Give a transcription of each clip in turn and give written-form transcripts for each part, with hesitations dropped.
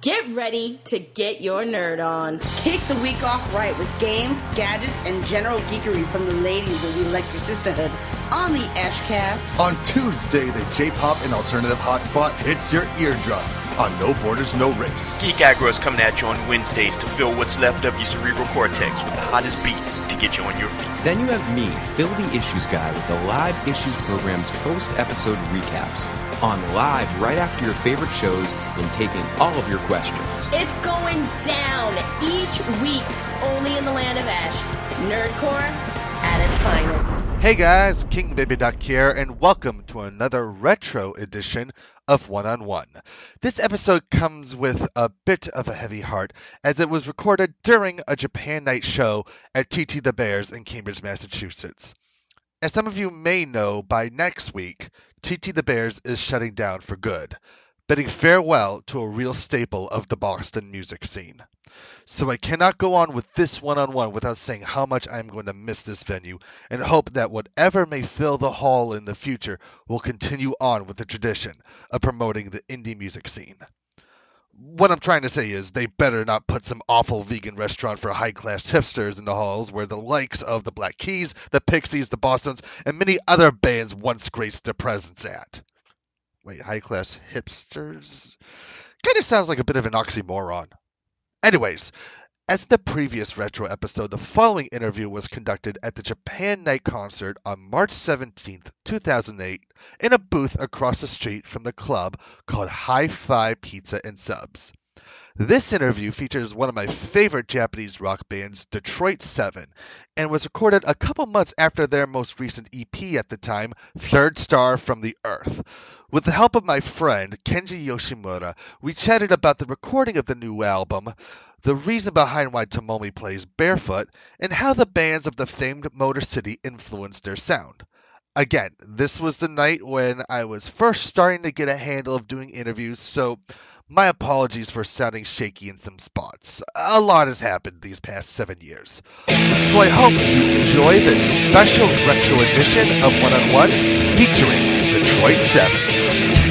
Get ready to get your nerd on. Kick the week off right with games, gadgets, and general geekery from the ladies of the Electric Sisterhood on the Ashcast. On Tuesday, the J-pop and alternative hotspot hits your eardrums on No Borders, No Race. Geek Aggro is coming at you on Wednesdays to fill what's left of your cerebral cortex with the hottest beats to get you on your feet. Then you have me, Phil the Issues Guy, with the Live Issues program's post-episode recaps. On live right after your favorite shows and taking all of your questions. It's going down each week, only in the land of Ash. Nerdcore at its finest. Hey guys, King Baby Duck here, and welcome to another retro edition of One-on-One. This episode comes with a bit of a heavy heart, as it was recorded during a Japan Night show at TT the Bears in Cambridge, Massachusetts. As some of you may know, by next week, TT the Bears is shutting down for good, bidding farewell to a real staple of the Boston music scene. So I cannot go on with this one-on-one without saying how much I'm going to miss this venue, and hope that whatever may fill the hall in the future will continue on with the tradition of promoting the indie music scene. What I'm trying to say is they better not put some awful vegan restaurant for high-class hipsters in the halls where the likes of the Black Keys, the Pixies, the Bostons, and many other bands once graced their presence at. Wait, high-class hipsters? Kind of sounds like a bit of an oxymoron. Anyways, as in the previous retro episode, the following interview was conducted at the Japan Night concert on March 17th, 2008, in a booth across the street from the club called Hi-Fi Pizza and Subs. This interview features one of my favorite Japanese rock bands, Detroit 7, and was recorded a couple months after their most recent EP at the time, Third Star from the Earth. With the help of my friend, Kenji Yoshimura, we chatted about the recording of the new album, the reason behind why Tomomi plays barefoot, and how the bands of the famed Motor City influenced their sound. Again, this was the night when I was first starting to get a handle of doing interviews, so my apologies for sounding shaky in some spots. A lot has happened these past 7 years. So I hope you enjoy this special retro edition of One-on-One featuring Detroit 7.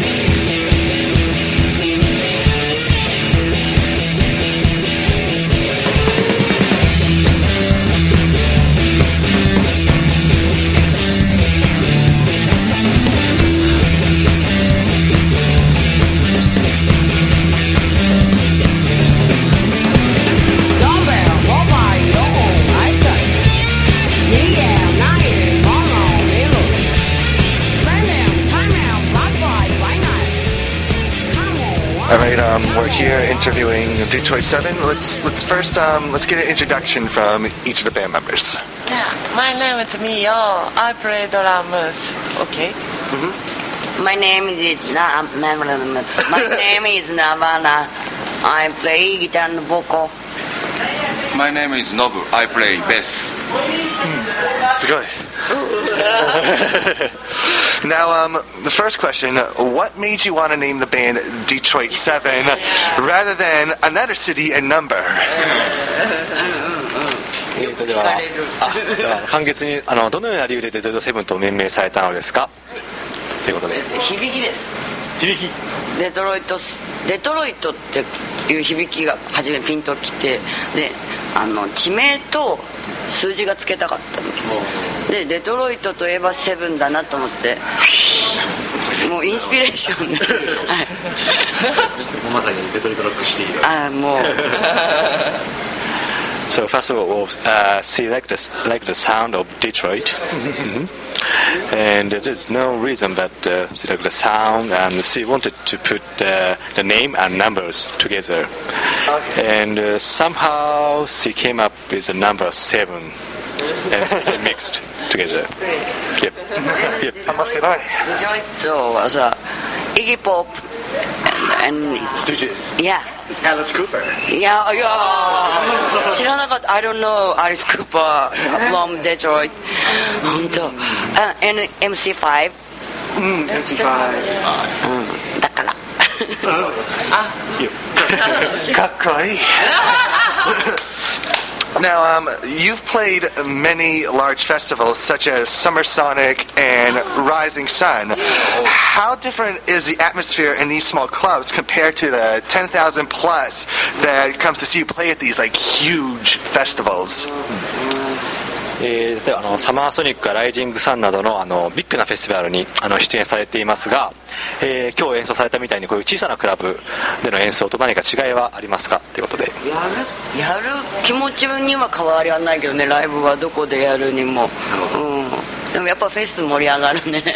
We're here interviewing Detroit 7. Let's first let's get an introduction from each of the band members. Yeah, my name is Mio. I play drums. Okay. Mm-hmm. My name is Navana. I play guitar and vocal. My name is Nobu. I play bass. すごい. Now, the first question, what made you want to name the band Detroit 7 rather than another city and number? では簡潔にどのような理由でデトロイト7と命名されたのですかということで。 響きです。 響き。 デトロイトっていう響きが初めピンときて、で地名と数字がつけたかったんです。でデトロイトといえばセブンだなと思って、もうインスピレーションで、はい、 もうまさにデトロイトロックシティで。 ああもう。 So first of all, she liked the sound of Detroit, mm-hmm. And there's no reason but she liked the sound, and she wanted to put the name and numbers together, and somehow she came up with the number 7, and they mixed together. Yep. Yep. Detroit was Iggy Pop and Stooges. Yeah. Alice Cooper. Yeah. 知らなかった。I don't know Alice Cooper from Detroit. 本当。and MC5. MC5. だから。 かっこいい。 Now, you've played many large festivals such as Summer Sonic and Rising Sun. How different is the atmosphere in these small clubs compared to the 10,000 plus that comes to see you play at these like huge festivals? 例えばサマーソニックやライジングサンなどのビッグなフェスティバルに出演されていますが、今日演奏されたみたいにこういう小さなクラブでの演奏と何か違いはありますかということで。 やる気持ちには変わりはないけどね、ライブはどこでやるにも、でもやっぱフェス盛り上がるね。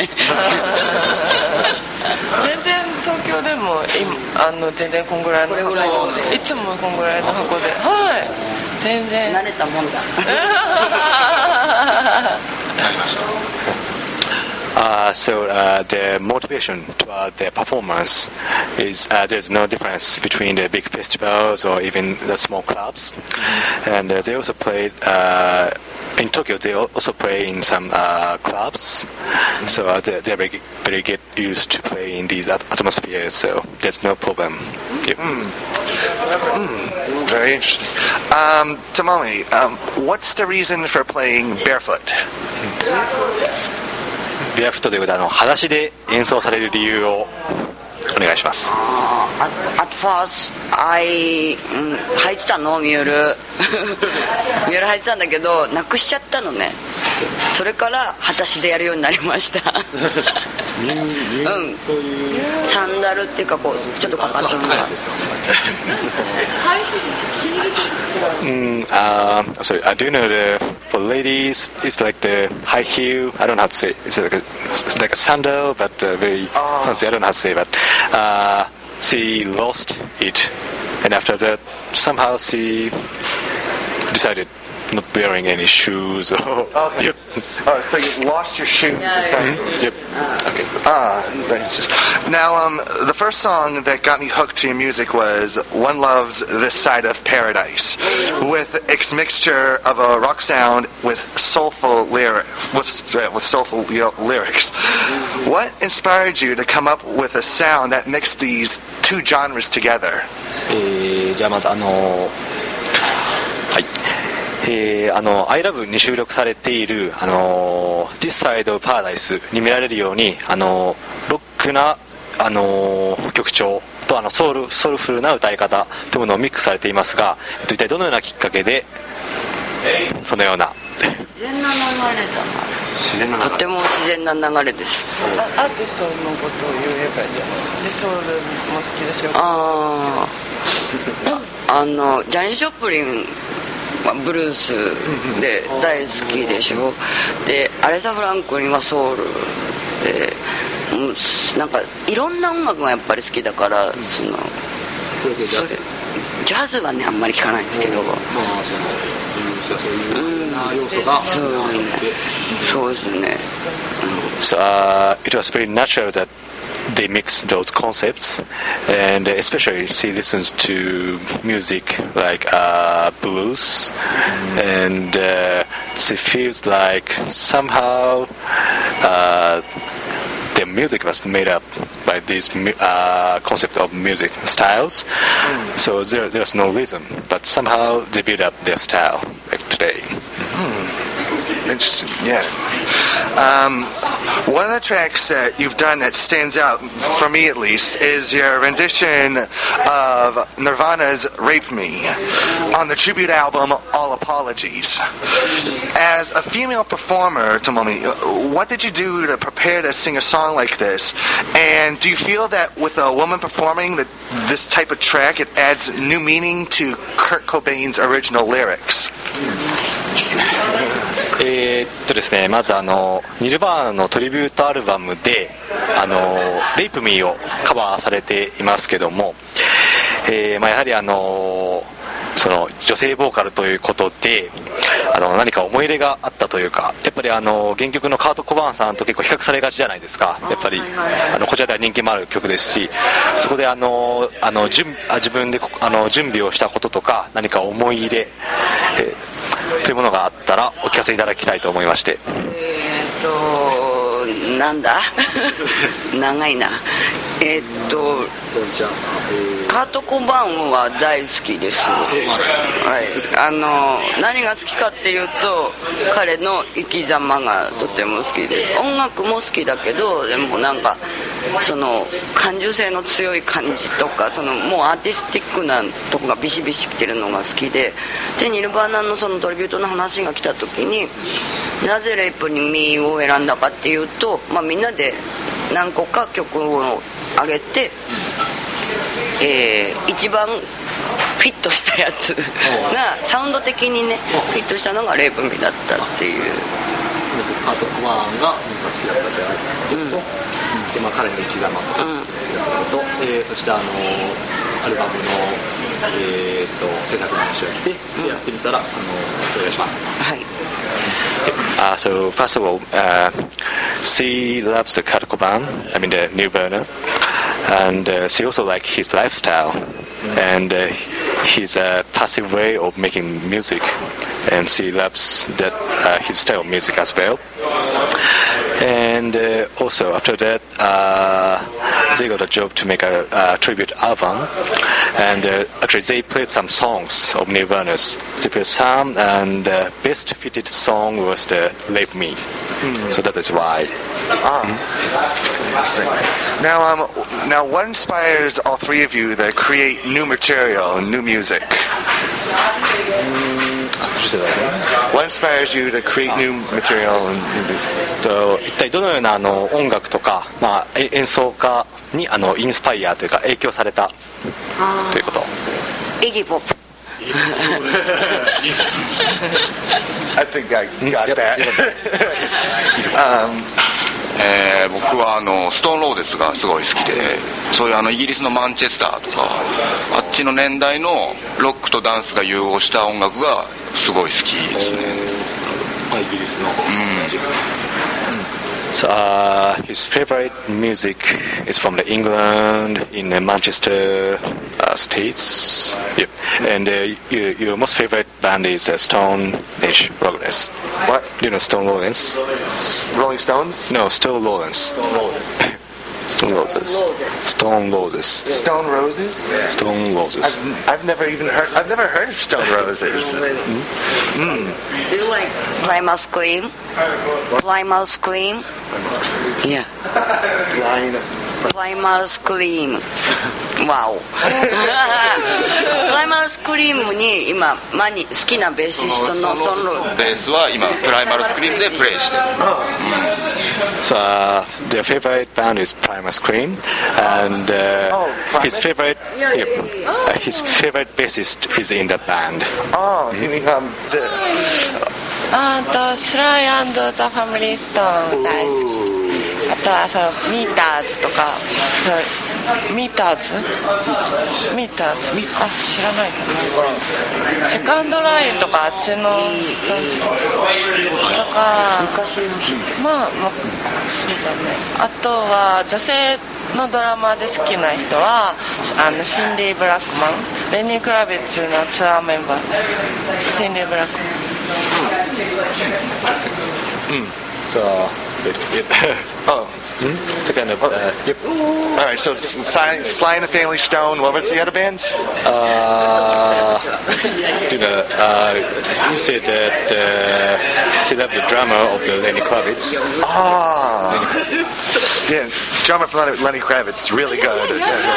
全然東京でも全然こんぐらいの箱、いつもこんぐらいの箱で、はい、全然慣れたもんだ。 So the motivation to the performance is there's no difference between the big festivals or even the small clubs, and they also played in Tokyo. They also play in some clubs, so they very get used to play in these atmospheres. So there's no problem. Yep. Very interesting. Tomomi, what's the reason for playing barefoot? ベアフットということで裸足で演奏される理由をお願いします。 At first, 履いてたのミュールミュール履いてたんだけどなくしちゃったのね。それから裸足でやるようになりました。サンダルっていうかこうちょっとかかったのが。 Sorry, do you know for ladies it's like the high heel, I don't know how to say, it's like a sandal but very fancy, I don't know how to say, but she lost it and after that somehow she decided not wearing any shoes or okay. Yep. Oh, so you lost your shoes or sandals. Yep. Okay. Now, the first song that got me hooked to your music was One Loves This Side of Paradise, with its mixture of a rock sound with soulful lyrics. What inspired you to come up with a sound that mixed these two genres together? じゃあまずiLove に収録されているThis Side of Paradise に見られるようにロックな曲調とソウルフルな歌い方というものをミックスされていますが、一体どのようなきっかけでそのような自然な流れだな。とても自然な流れです。 アーティストのことを言えばいいんじゃないで、ソウルも好きでしょ。 ジャニー・ショップリンブルースで大好きでしょ。でアレサ・フランクリンはソウルで、なんかいろんな音楽がやっぱり好きだから、それジャズはねあんまり聴かないんですけど、そうですね。 So it was very natural that they mix those concepts, and especially she listens to music like blues, and she feels like somehow the music was made up by this concept of music styles. So there's no rhythm, but somehow they build up their style like today. Interesting, yeah. One of the tracks that you've done that stands out, for me at least, is your rendition of Nirvana's Rape Me on the tribute album All Apologies. As a female performer, Tomomi, what did you do to prepare to sing a song like this? And do you feel that with a woman performing this type of track, it adds new meaning to Kurt Cobain's original lyrics? ですね、まずニルバーナのトリビュートアルバムでレイプミーをカバーされていますけども、やはりその女性ボーカルということで何か思い入れがあったというか、やっぱり原曲のカート・コバーンさんと結構比較されがちじゃないですか。やっぱりこちらでは人気もある曲ですし、そこで自分で準備をしたこととか何か思い入れ、というものがあったらお聞かせいただきたいと思いまして。 なんだ長いな。カート・コバーンは大好きです。はい、何が好きかっていうと、彼の生き様がとても好きです。音楽も好きだけど、でもなんかその感受性の強い感じとか、そのもうアーティスティックなとこがビシビシきてるのが好きで、ニルバーナのそのトリビュートの話が来た時に、なぜレイプにミーを選んだかっていうと、みんなで何個か曲を上げて、一番フィットしたやつがサウンド的にねフィットしたのがレイプミーだったっていう。 カート・コバーンが好きだったということと、彼の生き様が好きだったことと、そしてアルバムの、制作の話が来て、やってみたらお願いします。はい。 So first of all, she loves the Kurt Cobain, I mean the Nirvana, and she also likes his lifestyle and his passive way of making music, and she loves that his style of music as well. And also after that, they got a job to make a tribute album, and actually they played some songs of Nirvana's. They played some, and the best fitted song was the "Rape Me." So that is why. Interesting. Now, what inspires all three of you to create new material and new music? What inspires you to create new material and new music? 一体どのような音楽とか、演奏家にインスパイアというか影響されたということ。 イギーポップ。 I think I got that. 僕はストーンローゼスがすごい好きで、そういうイギリスのマンチェスターとかあっちの年代のロックとダンスが融合した音楽がすごい好きですね。 イギリスのマンチェスター。So his favorite music is from the England in the Manchester states. Yeah. And your most favorite band is Stone Age Roses. What? You know Stone Roses? Rolling Stones? No, Stone Roses. Stone Roses. Stone Roses. Stone Roses? Stone Roses. I've never heard of Stone Roses. Do you like Primal Scream? Primal Scream? Yeah. Primal Scream. Wow. Primal Scream に今好きなベーシストのソンロー。 ベースは今プライマルスクリームでプレイしてる。 So their favorite band is Primal Scream, and his favorite bassist is in that band. Oh, the スライ&ザ・ファミリー・ストーン大好き。あとはミーターズとか、ミーターズ知らないかな。セカンドラインとかあっちの感じとか、そうだね。あとは女性のドラマで好きな人はシンディ・ブラックマン、レニー・クラビッツのツアーメンバー、シンディ・ブラックマン。 So Oh. It's a kind of yep. All right, so Sly and the Family Stone. What was the other bands? You said that she loved the drummer of the Lenny Kravitz. Yeah, drummer for Lenny Kravitz, really good.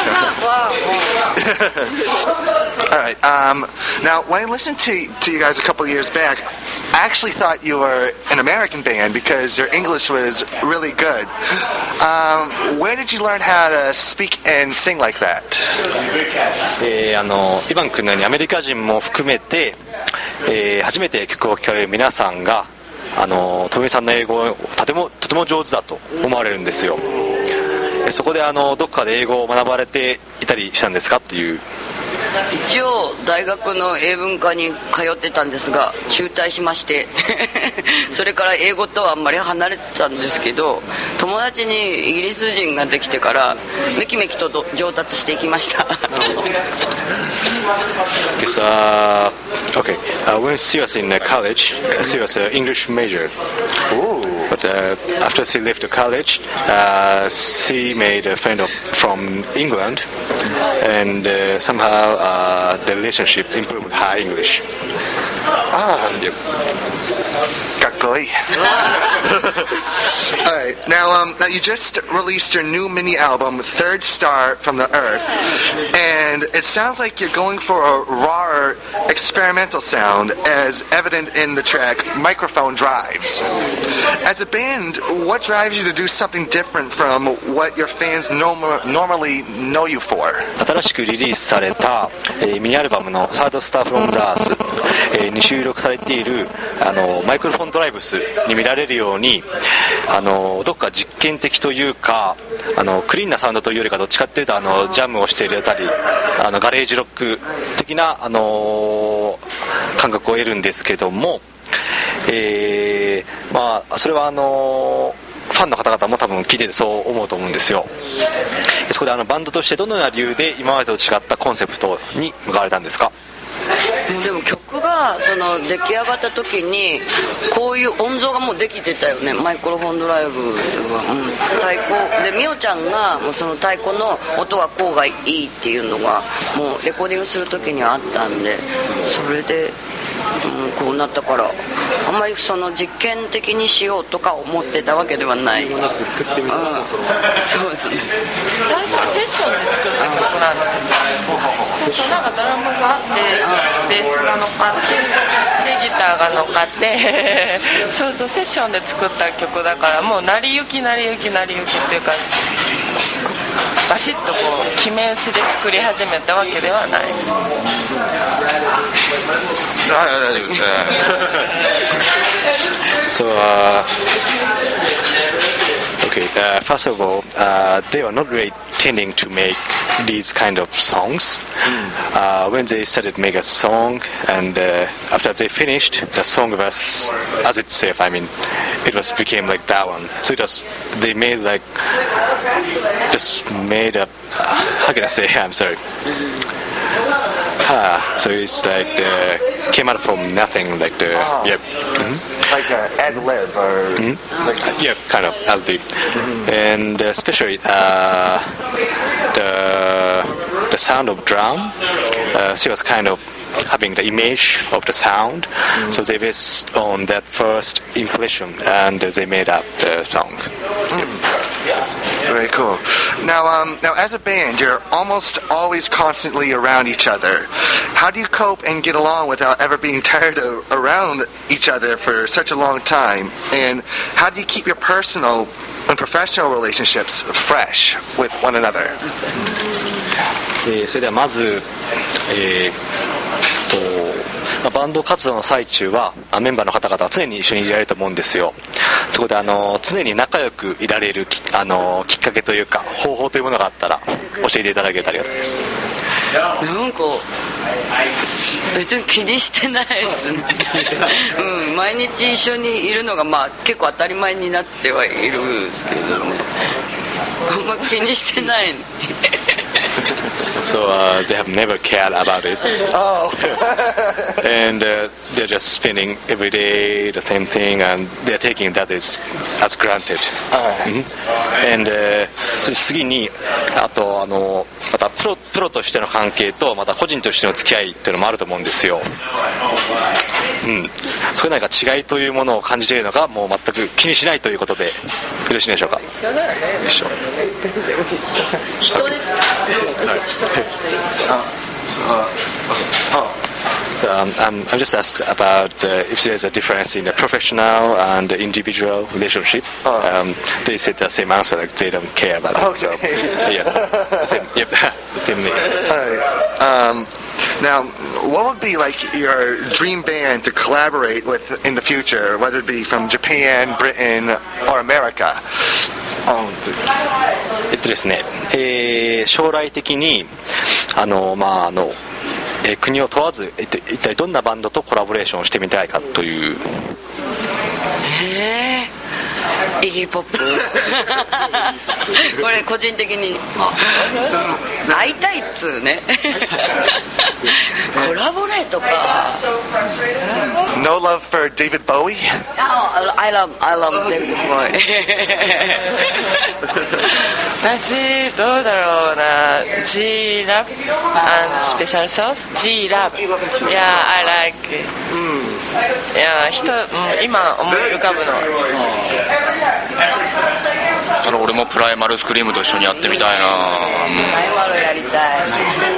All right. Now, when I listened to you guys a couple of years back, I actually thought you were an American band because your English was really good. Where did you learn how to speak and sing like that? イバン君のようにアメリカ人も含めて、初めて曲を聴かれる皆さんがトミさんの英語をとても上手だと思われるんですよ。そこでどっかで英語を学ばれていたりしたんですかっていう。 一応大学の英文科に通ってたんですが中退しましてそれから英語とはあんまり離れてたんですけど、友達にイギリス人ができてからめきめきと上達していきました。 When she was in college, she was an English major. But but after she left the college, she made a friend from England, and somehow the relationship improved with her English. Yep. Alright, now you just released your new mini album, Third Star from the Earth, and it sounds like you're going for a rawer experimental sound, as evident in the track Microphone Drives. As a band, what drives you to do something different from what your fans normally know you for? 新しくリリースされた、ミニアルバムの Third Star from the Earth、に収録されているマイクロフォンドライブスに見られるようにどっか実験的というかクリーンなサウンドというよりかどっちかっていうとジャムをしているあたりガレージロック的な感覚を得るんですけども、まあそれはファンの方々も多分聞いててそう思うと思うんですよ。そこでバンドとしてどのような理由で今までと違ったコンセプトに向かわれたんですか？ でも曲が出来上がった時にこういう音像がもうできてたよね。マイクロフォンドライブは、太鼓でみおちゃんがもうその太鼓の音がこうがいいっていうのがもうレコーディングする時にはあったんで、それで、こうなったからあんまり実験的にしようとか思ってたわけではない。作ってみたらそうですね。 最初はセッションで作った曲なんですよ。そうなんかドラムがあってベースが乗っかってでギターが乗っかってそうセッションで作った曲だからもう成り行きっていうかバシッとこう決め打ちで作り始めたわけではない。 So, first of all, they were not really tending to make these kind of songs. When they started to make a song, and after they finished, the song was as itself. I mean, it became like that one. So they made like just made up. How can I say? I'm sorry. So it's like came out from nothing, like the yep. Like an ad lib or like yeah, kind of ad lib, and especially the sound of drum. She was kind of having the image of the sound, so they based on that first impression and they made up the song. Very cool. Now as a band, you're almost always constantly around each other. How do you cope and get along without ever being tired of around each other for such a long time? And how do you keep your personal and professional relationships fresh with one another? それではまず、バンド活動の最中はメンバーの方々は常に一緒にいられると思うんですよ。そこで常に仲良くいられるきっかけというか方法というものがあったら教えていただけたらありがたいです。 なんか別に気にしてないですね毎日一緒にいるのが結構当たり前になってはいるんですけどね。あんま気にしてない。 So they have never cared about it. Oh. And they're just spending every day the same thing, and they're taking that as granted. And 次にあとまたプロとしての関係とまた個人としての付き合いっていうのもあると思うんですよ。そういう何か違いというものを感じているのがもう全く気にしないということでよろしいでしょうか。一緒。 人です。 So I'm just asking about if there's a difference in the professional and the individual relationship. They said the same answer, like they don't care about it. Okay. So, yeah, the same thing. All right. Now, what would be like your dream band to collaborate with in the future, whether it be from Japan, Britain, or America? ですね、将来的に国を問わず一体どんなバンドとコラボレーションしてみたいかという。 イギーポップこれ個人的に会いたいっつうねコラボレートか No No love for David Bowie? Oh, I love David Bowie. 私どうだろうな G Lab and Special Sauce G Lab Yeah I like it いや今思い浮かぶのそしたら俺もプライマルスクリームと一緒にやってみたいな。 プライマルやりたい。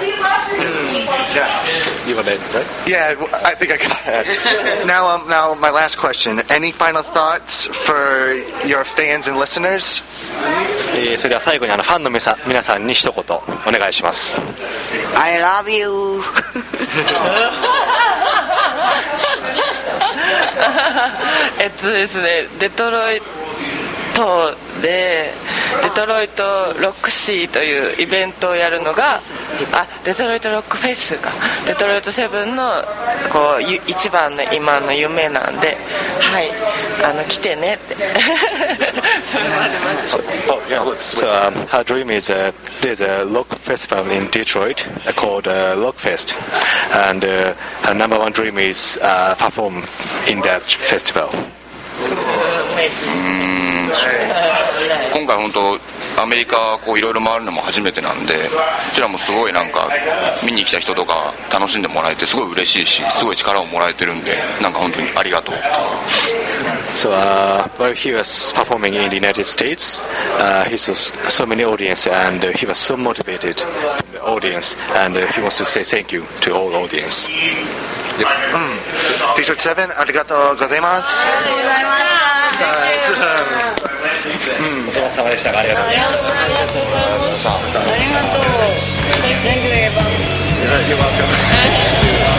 You want it, right? Yeah, I think I got it. Now, my last question. Any final thoughts for your fans and listeners? それでは最後にファンの皆さんに一言お願いします。 I love you. ですね、デトロイトでデトロイトロックシーというイベントをやるのがデトロイトロックフェスかデトロイトセブンのこう一番の今の夢なんではい来てねってそれまで待って So her dream is there's a rock festival in Detroit called Rockfest and her number one dream is perform in that festival. 今回本当アメリカこういろいろ回るのも初めてなんでこちらもすごいなんか見に来た人とか楽しんでもらえてすごい嬉しいしすごい力をもらえてるんでなんか本当にありがとうっていう。 So while he was performing in the United States, he saw so many audience and he was so motivated from the audience and he wants to say thank you to all audience. Detroit 7ありがとうございます。 ありがとうございました。 お疲れ様でした。ありがとうございます。 ありがとう。Thank you, Eva. You're welcome.